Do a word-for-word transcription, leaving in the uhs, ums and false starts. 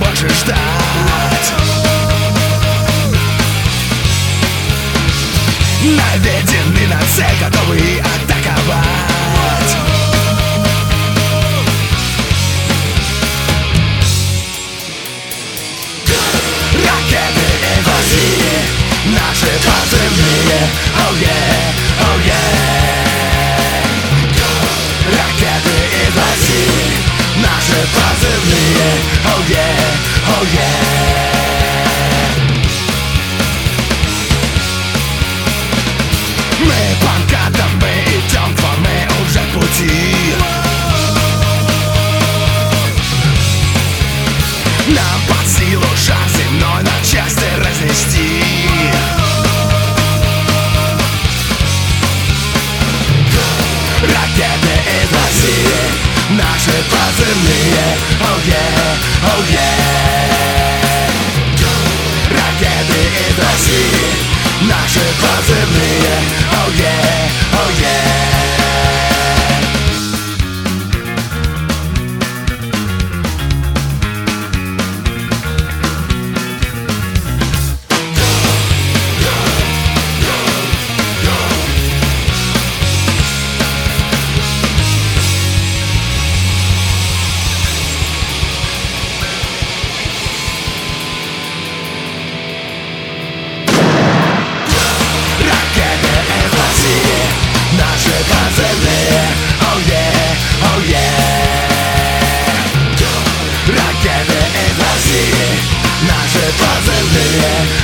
больше ждать. Наведены на цель, готовы атаковать. Ракеты инвазии, наши позывные. Oh yeah, oh yeah. Ракеты инвазии, наши позывные. Oh yeah, oh yeah. Мы банкадом, мы идем к вам, мы уже в пути. Нам под силу шар земной на части разнести. Ракеты из России, наши позывные. Oh yeah, oh yeah. Ракеты из России, наши позывные. Oh yeah, oh yeah. Наши позывные. Oh yeah, oh yeah. Ракеты из России, наши позывные.